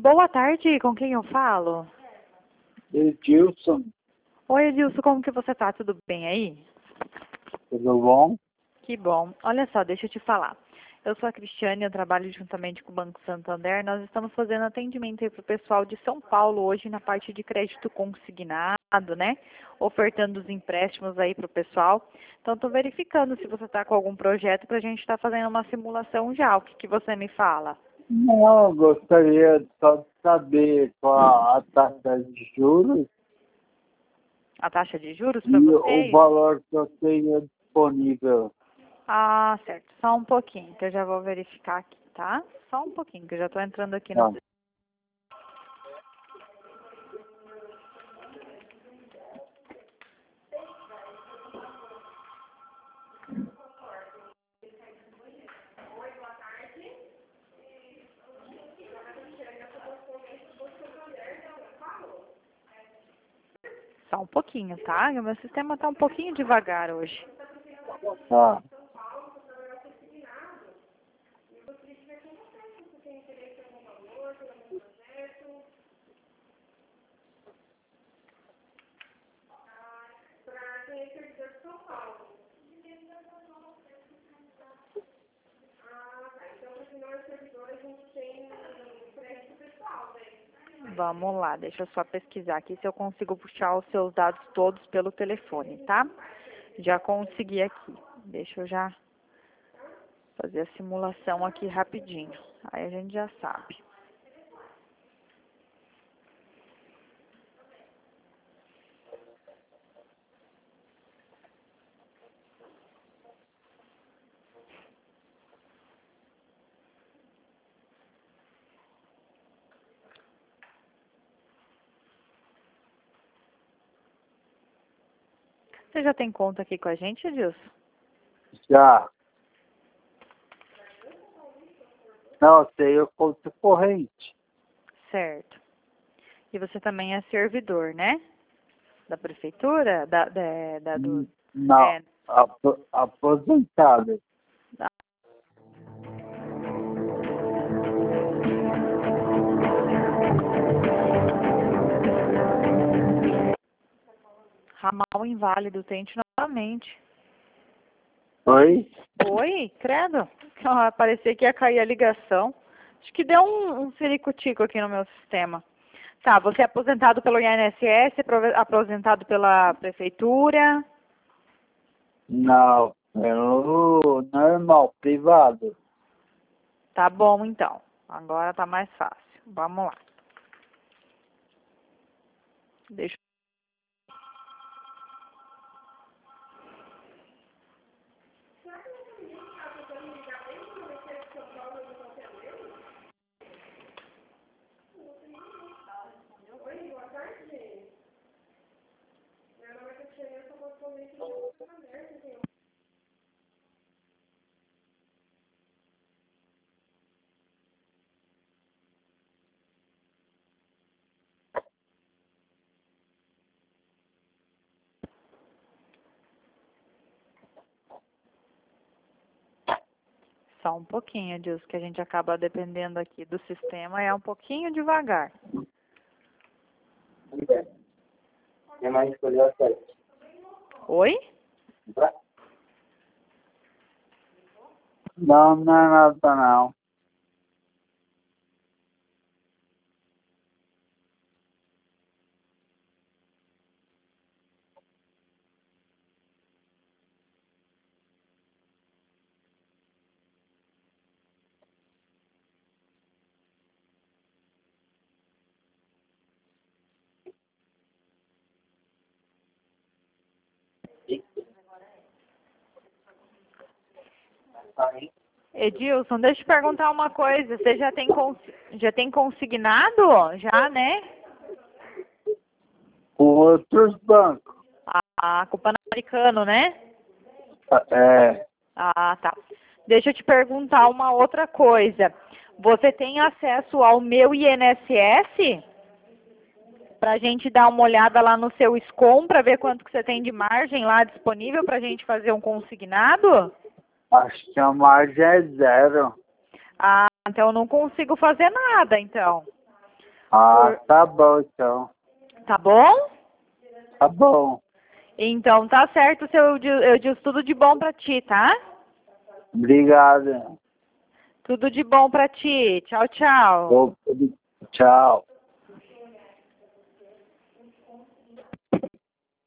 Boa tarde, com quem eu falo? Edilson, Oi, Edilson, como que você tá? Tudo bem aí? tudo bom? Que bom. Olha só, deixa eu te falar. Eu sou a Cristiane, eu trabalho juntamente com o Banco Santander. Nós estamos fazendo atendimento aí para o pessoal de São Paulo hoje na parte de crédito consignado, né? Ofertando os empréstimos aí para o pessoal. Então, estou verificando se você está com algum projeto para a gente estar fazendo uma simulação já. O que que você me fala? Não, eu gostaria só de saber qual a taxa de juros A taxa de juros para e o vocês? valor que eu tenho disponível. Ah, certo. Só um pouquinho, que eu já vou verificar aqui, tá? Só um pouquinho, que eu já estou entrando aqui no... Tá. Só um pouquinho, tá? O meu sistema está um pouquinho devagar hoje. Tá. Vamos lá, deixa eu só pesquisar aqui se eu consigo puxar os seus dados todos pelo telefone, tá? Já consegui aqui. Deixa eu já fazer a simulação aqui rapidinho. Aí a gente já sabe. Você já tem conta aqui com a gente, Edilson? Já. Não, eu tenho conta corrente. Certo. E você também é servidor, né? Da prefeitura? Do... Não, É, aposentado. da... Ramal inválido, tente novamente. Oi? Oi, credo. Parecia que ia cair a ligação. Acho que deu um ciricutico aqui no meu sistema. Tá, você é aposentado pelo INSS, aposentado pela prefeitura. Não, pelo normal, privado. Tá bom, então. Agora tá mais fácil. Vamos lá. Deixa só um pouquinho disso, que a gente acaba dependendo aqui do sistema, é um pouquinho devagar. Quem mais escolheu a 7? Oi? Não, não é nada não. Edilson, deixa eu te perguntar uma coisa. Você já tem consignado? Já, né? Com outros bancos. Com o Pan-Americano, né? É, Ah, tá. Deixa eu te perguntar uma outra coisa. Você tem acesso ao meu INSS? Pra gente dar uma olhada lá no seu SCOM para ver quanto que você tem de margem lá disponível pra gente fazer um consignado? acho que a margem é 0. Ah, então eu não consigo fazer nada, então. Ah, tá bom, então. Tá bom? Tá bom. Então tá certo, eu disse tudo de bom pra ti, tá? Obrigado. Tudo de bom pra ti. Tchau, tchau. Tchau.